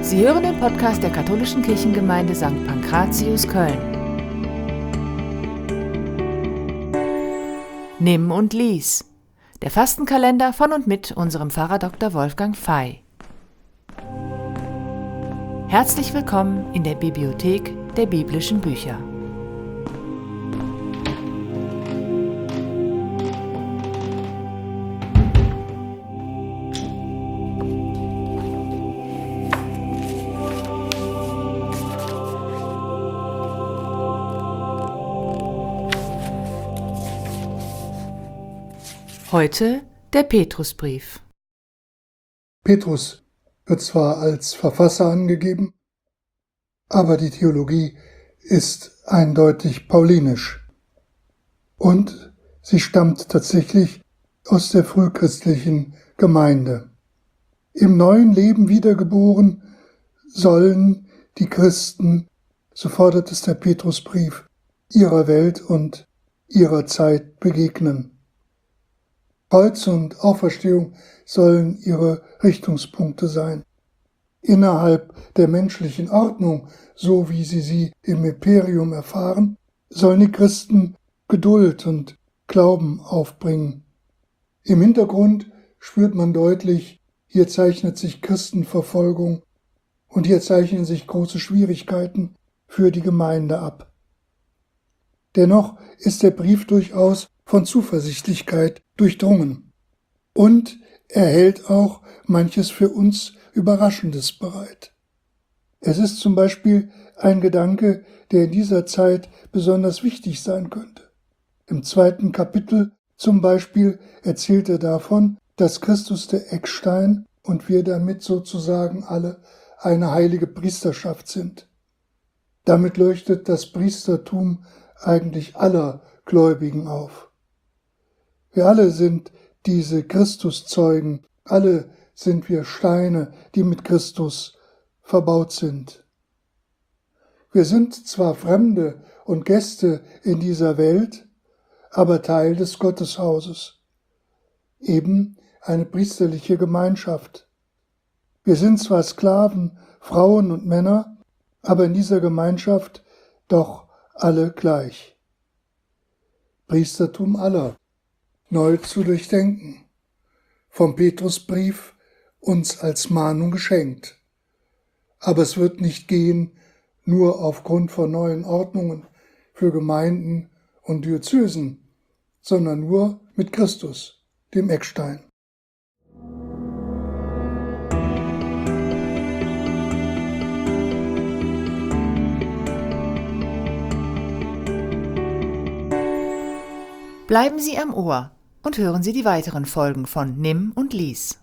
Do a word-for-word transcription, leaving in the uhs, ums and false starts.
Sie hören den Podcast der Katholischen Kirchengemeinde Sankt Pankratius Köln. Nimm und lies. Der Fastenkalender von und mit unserem Pfarrer Doktor Wolfgang Fey. Herzlich willkommen in der Bibliothek der biblischen Bücher. Heute der Petrusbrief. Petrus wird zwar als Verfasser angegeben, aber die Theologie ist eindeutig paulinisch. Und sie stammt tatsächlich aus der frühchristlichen Gemeinde. Im neuen Leben wiedergeboren sollen die Christen, so fordert es der Petrusbrief, ihrer Welt und ihrer Zeit begegnen. Kreuz und Auferstehung sollen ihre Richtungspunkte sein. Innerhalb der menschlichen Ordnung, so wie sie sie im Imperium erfahren, sollen die Christen Geduld und Glauben aufbringen. Im Hintergrund spürt man deutlich, hier zeichnet sich Christenverfolgung und hier zeichnen sich große Schwierigkeiten für die Gemeinde ab. Dennoch ist der Brief durchaus von Zuversichtlichkeit durchdrungen. Und er hält auch manches für uns Überraschendes bereit. Es ist zum Beispiel ein Gedanke, der in dieser Zeit besonders wichtig sein könnte. Im zweiten Kapitel zum Beispiel erzählt er davon, dass Christus der Eckstein und wir damit sozusagen alle eine heilige Priesterschaft sind. Damit leuchtet das Priestertum eigentlich aller Gläubigen auf. Wir alle sind diese Christuszeugen, alle sind wir Steine, die mit Christus verbaut sind. Wir sind zwar Fremde und Gäste in dieser Welt, aber Teil des Gotteshauses, eben eine priesterliche Gemeinschaft. Wir sind zwar Sklaven, Frauen und Männer, aber in dieser Gemeinschaft doch alle gleich. Priestertum aller. Neu zu durchdenken, vom Petrusbrief uns als Mahnung geschenkt. Aber es wird nicht gehen, nur aufgrund von neuen Ordnungen für Gemeinden und Diözesen, sondern nur mit Christus, dem Eckstein. Bleiben Sie am Ohr und hören Sie die weiteren Folgen von Nimm und lies.